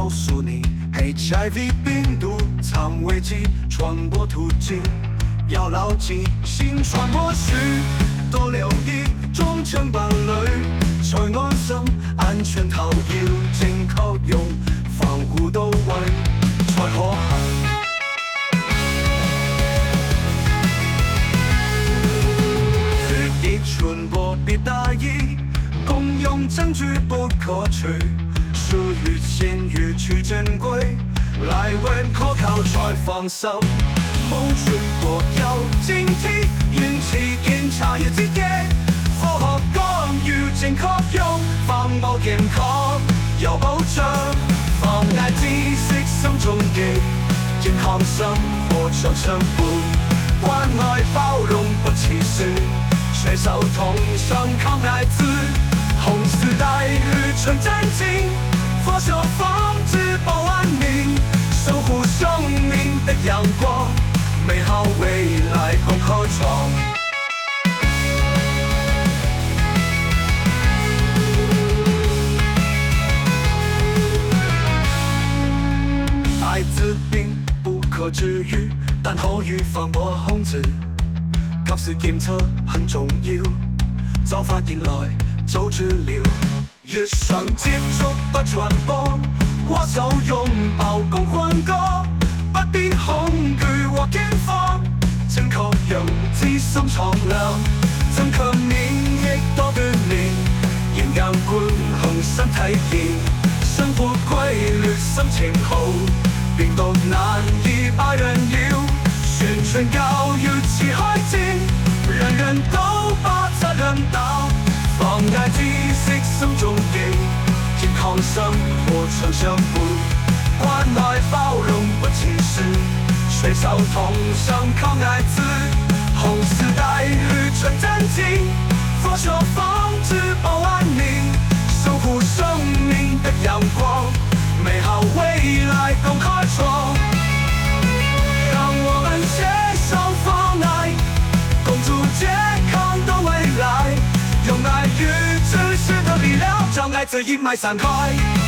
告诉你 HIV 病毒藏危机，传播途径要牢记，新传播许多留意，忠誠伴侶在安心，安全套要正確用，防護到位才可行。血液傳播別大意，共用證據不可取，疏於先予取珍貴，來源可靠才放手。風吹過要警惕，運氣檢查要節儉，科學干預正確用，防暴健康有保障，防艾知識心中記，健康生活常相伴，關愛包容不歧視，攜手同上抗艾滋，紅絲帶與純真情，佛手防止保安寧，守護生命的陽光，美好未來共開創。艾滋病不可治愈，但可預防和控制，及時檢測很重要，早發現來早治療，日常接觸不傳播，握手擁抱共歡歌，不必恐懼或驚慌，正確讓自心敞亮，增強免疫多鍛鍊，營養均衡身體健，生活規律心情好，病毒難以把人擾，宣傳教育齊開展，人人都把責任擔，防艾知識心中記，健康生活常相伴，關愛包容不歧視，攜手同上抗艾滋，紅絲帶與純真情，佛手防止保安寧，守護生命的陽光，美好未來共開創。讓我們攜手防艾，共築健康的未來，用愛與知識的力量，將艾滋陰霾散開。